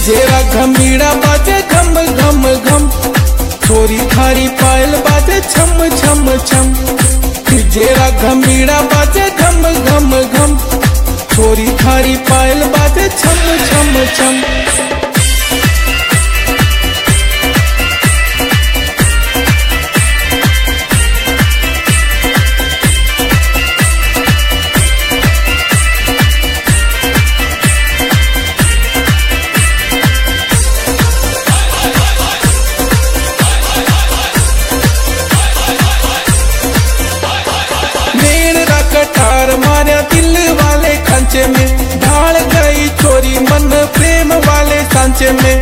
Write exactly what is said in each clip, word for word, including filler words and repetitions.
जेरा घमीड़ा बाजे घम घम घम, छोरी थारी पायल बाजे छम छम छम। जेरा घमीड़ा बाजे घम घम घम, छोरी थारी पायल बाजे छम छम छम। कटार मारा दिल वाले खांचे में, ढाल गई छोरी मन प्रेम वाले सांचे में।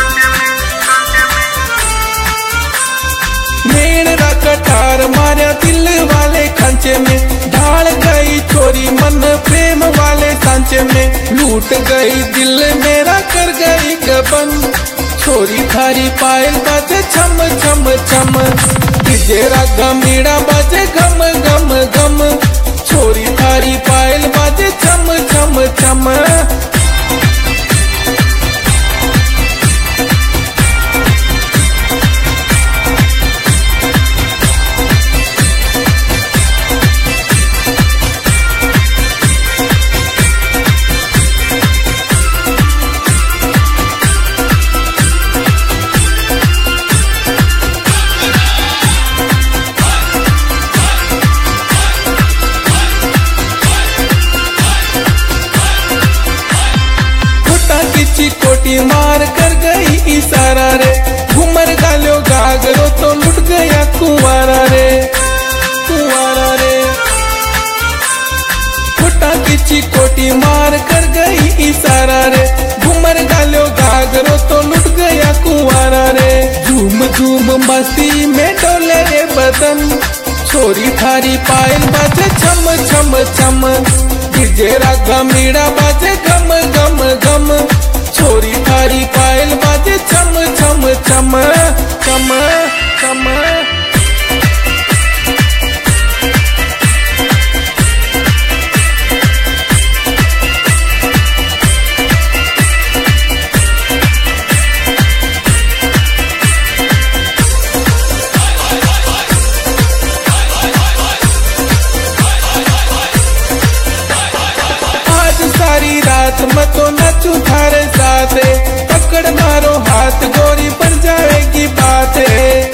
मेरा कटार मारा दिल वाले खांचे में, ढाल गई छोरी मन प्रेम वाले सांचे में। लूट गई दिल मेरा कर गई गबन, छोरी थारी पायल बाजे छम छम छम। जेरा घमीड़ा बाजे घम घम घम, छोरी थारी पायल बाजे छम छम छम। कोटी मार कर गई इशारा रे, घूमर गालो गागरो तो लुट गया कुंवारा रे, कुंवारा रे। फुटा किची कोटी मार कर गई इशारा रे, घूमर गालो गागरो तो लुट गया कुंवारा रे। झूम झूम मस्ती में डोले रे बदन, छोरी थारी पायल बाजे छम छम छम। जेरा घमीड़ा बाजे घम घम घम, छोरी थारी पायल बाजे छम छम छम छम छम। सारी रात मैं तो नाचू थारे साथे, पकड़ मारो हाथ गोरी बन जाएगी बातें।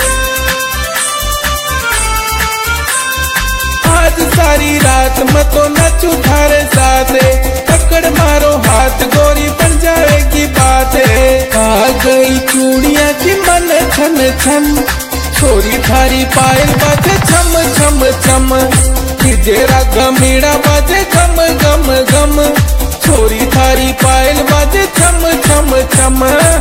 आज सारी रात मैं तो नाचू थारे साथे, पकड़ मारो हाथ गोरी बन जाएगी बातें। आ गई चूड़ियां की मन छन छन, छोरी थारी पायल बाजे छम छम छम। जेरा घमीड़ा बाजे घम घम घम, छोरी थारी पायल बाजे छम छम छम।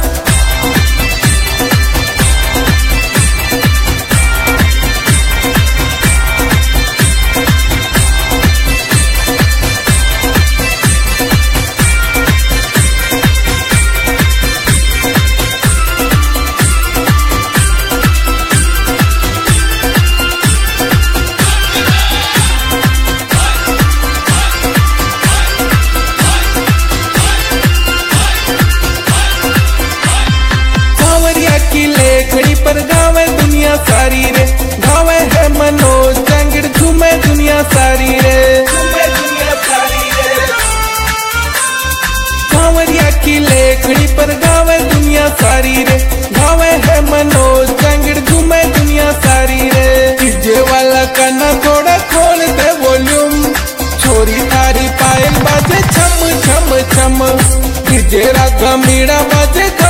पर गावे दुनिया सारी रे, गावे है मनोज जांगिड़ झूमे दुनिया सारी रे, झूमे दुनिया सारी रे। कांवरिया की लेखड़ी पर गावे दुनिया सारी रे, गावे है मनोज जांगिड़ झूमे दुनिया सारी रे। डीजे वाला काना थोड़ा खोल दे वॉल्यूम, छोरी थारी पायल बाजे छम छम छम। जेरा घमीड़ा बाजे